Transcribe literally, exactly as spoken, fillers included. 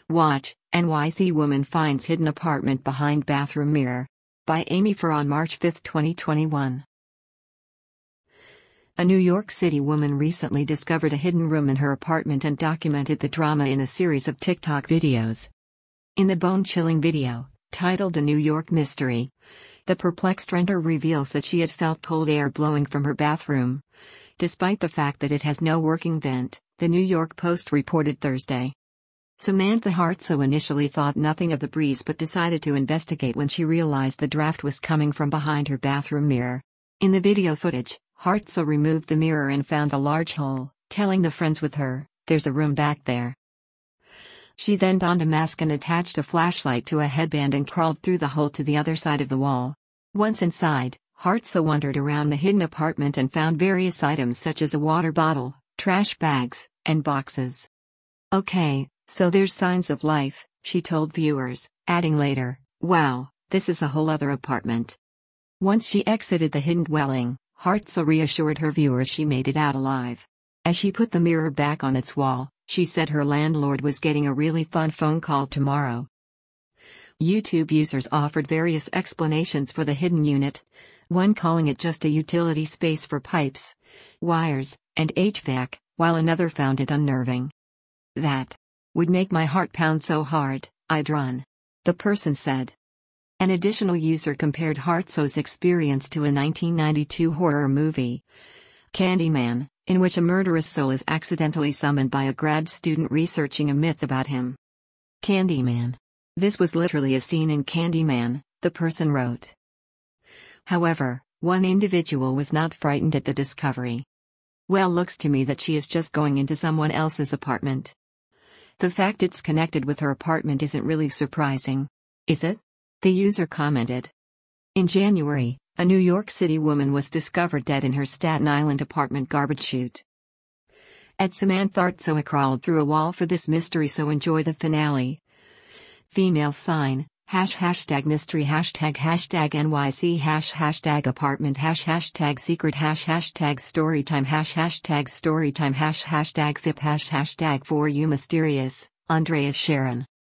Watch, N Y C woman finds hidden apartment behind bathroom mirror. By Amy Farr on March fifth, twenty twenty-one. A New York City woman recently discovered a hidden room in her apartment and documented the drama in a series of TikTok videos. In the bone-chilling video, titled A New York Mystery, the perplexed renter reveals that she had felt cold air blowing from her bathroom, despite the fact that it has no working vent, the New York Post reported Thursday. Samantha Hartsoe initially thought nothing of the breeze but decided to investigate when she realized the draft was coming from behind her bathroom mirror. In the video footage, Hartsoe removed the mirror and found a large hole, telling the friends with her, "There's a room back there." She then donned a mask and attached a flashlight to a headband and crawled through the hole to the other side of the wall. Once inside, Hartsoe wandered around the hidden apartment and found various items such as a water bottle, trash bags, and boxes. "Okay, so there's signs of life," she told viewers, adding later, "Wow, this is a whole other apartment." Once she exited the hidden dwelling, Hartsoe reassured her viewers she made it out alive. As she put the mirror back on its wall, she said her landlord was getting a really fun phone call tomorrow. YouTube users offered various explanations for the hidden unit, one calling it just a utility space for pipes, wires, and H V A C, while another found it unnerving. "That would make my heart pound so hard, I'd run," the person said. An additional user compared Hartsoe's experience to a nineteen ninety-two horror movie, Candyman, in which a murderous soul is accidentally summoned by a grad student researching a myth about him. Candyman. This was literally a scene in Candyman, the person wrote. However, one individual was not frightened at the discovery. "Well, looks to me that she is just going into someone else's apartment. The fact it's connected with her apartment isn't really surprising, is it?" the user commented. In January, a New York City woman was discovered dead in her Staten Island apartment garbage chute. At Samantha Hartsoe crawled through a wall for this mystery, so enjoy the finale. Female sign, hash hashtag mystery hashtag hashtag N Y C hash hashtag apartment hash hashtag secret hash hashtag storytime hash hashtag storytime hash hashtag F I P hash hashtag for you mysterious, Andreas Sharon.